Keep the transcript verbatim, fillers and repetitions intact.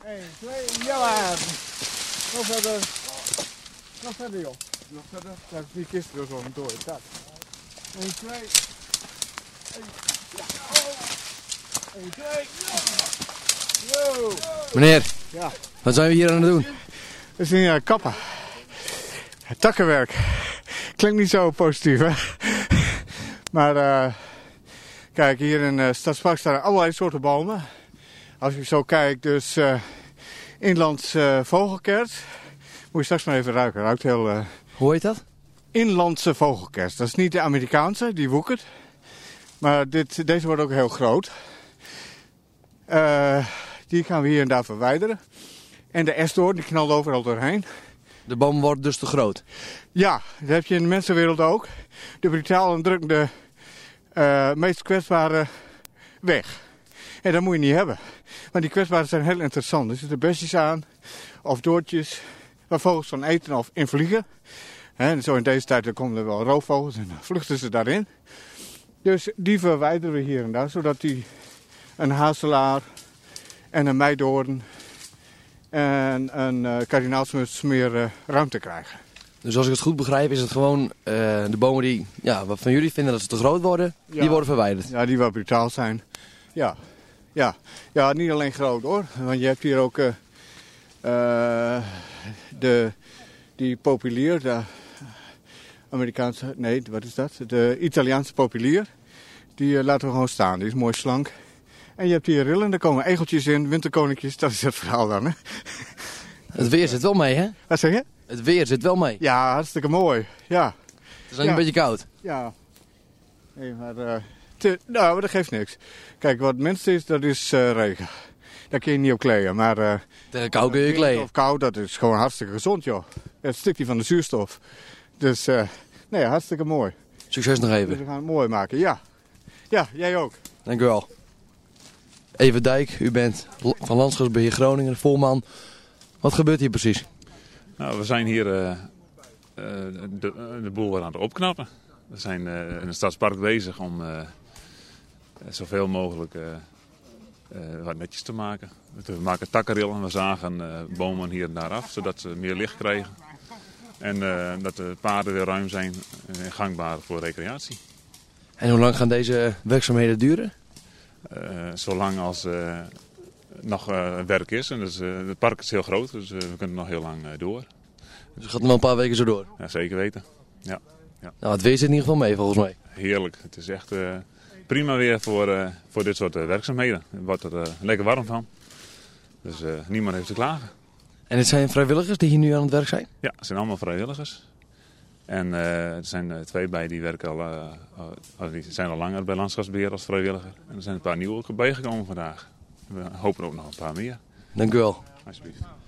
één, twee, ja maar. Nog verder. Nog verder joh. Nog verder. Dat is die kist dus al een door. Dat. één, twee. één, ja. Oh. één, twee. Yo. Meneer, ja. Wat zijn we hier aan het doen? Dat is een uh, kappen. Takkenwerk. Klinkt niet zo positief, hè? Maar uh, kijk, hier in uh, Stadspark staan allerlei soorten bomen. Als je zo kijkt, dus uh, inlands uh, vogelkers. Moet je straks maar even ruiken. Ruikt heel... Uh, Hoe heet dat? Inlandse vogelkers. Dat is niet de Amerikaanse, die woekert. Maar dit, deze wordt ook heel groot. Uh, die gaan we hier en daar verwijderen. En de esdoorn, die knalt overal doorheen. De boom wordt dus te groot? Ja, dat heb je in de mensenwereld ook. De brutale drukken de uh, meest kwetsbare weg. En dat moet je niet hebben. Maar die kwetsbaren zijn heel interessant. Er zitten besjes aan, of doortjes, waar vogels van eten of in vliegen. En zo in deze tijd dan komen er wel roofvogels en dan vluchten ze daarin. Dus die verwijderen we hier en daar, zodat die een hazelaar en een meidoorn en een uh, kardinaalsmuts meer uh, ruimte krijgen. Dus als ik het goed begrijp is het gewoon uh, de bomen die ja, wat van jullie vinden dat ze te groot worden, ja. Die worden verwijderd. Ja, die wat brutaal zijn. Ja. Ja. Ja, niet alleen groot hoor. Want je hebt hier ook uh, uh, de, die populier, de Amerikaanse, nee, wat is dat? De Italiaanse populier. Die uh, laten we gewoon staan, die is mooi slank. En je hebt hier rillen, daar komen egeltjes in, winterkoninkjes, dat is het verhaal dan, hè? Het weer zit wel mee, hè? Wat zeg je? Het weer zit wel mee. Ja, hartstikke mooi, ja. Het is alleen ja. een beetje koud. Ja. Nee, maar, uh, te, nou, maar dat geeft niks. Kijk, wat minst is, dat is uh, regen. Daar kun je niet op kleden, maar... Uh, Tegen kou kun je kleden. Of kou, dat is gewoon hartstikke gezond, joh. Het stukje van de zuurstof. Dus, uh, nee, hartstikke mooi. Succes nog even. Dus we gaan het mooi maken, ja. Ja, jij ook. Dank u wel. Even Dijk, u bent van Landschapsbeheer Groningen, voorman. Wat gebeurt hier precies? Nou, we zijn hier uh, uh, de, de boel weer aan het opknappen. We zijn uh, in het stadspark bezig om uh, zoveel mogelijk uh, uh, wat netjes te maken. We maken takkenrillen, we zagen uh, bomen hier en daar af, zodat ze meer licht krijgen. En uh, dat de paden weer ruim zijn en gangbaar voor recreatie. En hoe lang gaan deze werkzaamheden duren? Uh, zolang als uh, nog uh, werk is. En dus, uh, het park is heel groot, dus uh, we kunnen nog heel lang uh, door. Dus het gaat nog een paar weken zo door? Ja, zeker weten. Ja, ja. Nou, het weer zit in ieder geval mee volgens mij. Heerlijk. Het is echt uh, prima weer voor, uh, voor dit soort uh, werkzaamheden. Het wordt er uh, lekker warm van. Dus uh, niemand heeft te klagen. En het zijn vrijwilligers die hier nu aan het werk zijn? Ja, het zijn allemaal vrijwilligers. En uh, er zijn uh, twee bij die werken al, uh, uh, die zijn al langer bij Landschapsbeheer als vrijwilliger. En er zijn een paar nieuwe ook bijgekomen vandaag. We hopen ook nog een paar meer. Dank u wel. Alsjeblieft.